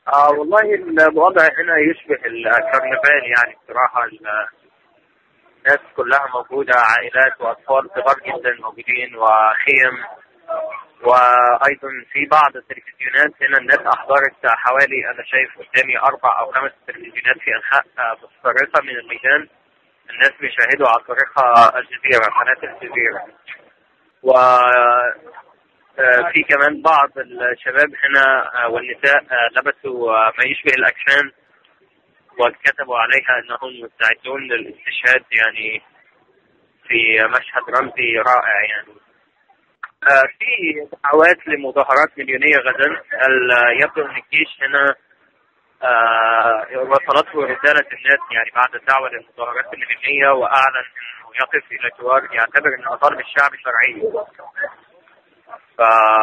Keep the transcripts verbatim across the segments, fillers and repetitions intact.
آه والله الوضع هنا يشبه الكرنفال، يعني بصراحة الناس كلها موجودة، عائلات وأطفال صغار جدا موجودين وخيم. وأيضا في بعض التلفزيونات هنا الناس أحضرت حوالي، أنا شايف قدامي أربع أو خمس تلفزيونات في أنحاء متفرقة من الميدان، الناس بيشاهدوا على طريقة الجزيرة، قناة الجزيرة. و في كمان بعض الشباب هنا والنساء لبسوا ما يشبه الأكفان وكتبوا عليها أنهم مستعدون للاستشهاد، يعني في مشهد رمزي رائع. يعني في دعوات لمظاهرات مليونية غدا. يبدو أن الجيش هنا وصلته رسالة الناس يعني بعد الدعوة للمظاهرات المليونية، وأعلن أنه يقف إلى جوار، يعتبر أن مطالب الشعب شرعية. ف...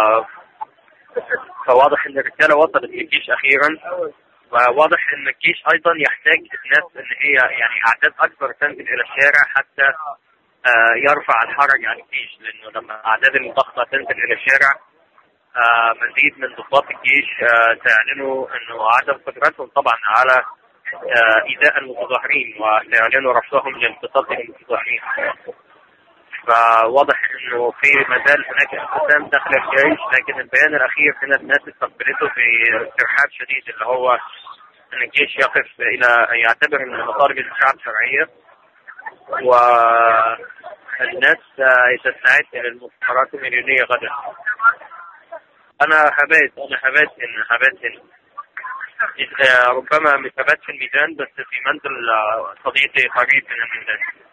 فواضح ان الرسالة وصلت للجيش اخيرا، وواضح ان الجيش ايضا يحتاج الناس ان هي يعني اعداد اكبر تنزل الى الشارع حتى يرفع الحرج عن الجيش، لانه لما اعداد الضخمة تنزل الى الشارع مزيد من ضباط الجيش سيعلنوا انه عدم قدرتهم طبعا على ايذاء المتظاهرين، وسيعلنوا رفضهم للانتصاب للمتظاهرين. فواضح انه في مازال هناك انقسام داخل الجيش، لكن البيان الاخير هنا الناس استقبلته في استرحاب شديد، اللي هو ان الجيش يقف الى يعتبر ان مطالب الشعب شرعيه، والناس تستعد للمظاهرات المليونيه غدا. انا هبات انا هبات هنا هبات هنا ربما مش هبات في الميدان، بس في منزل صديقي قريب من الميدان.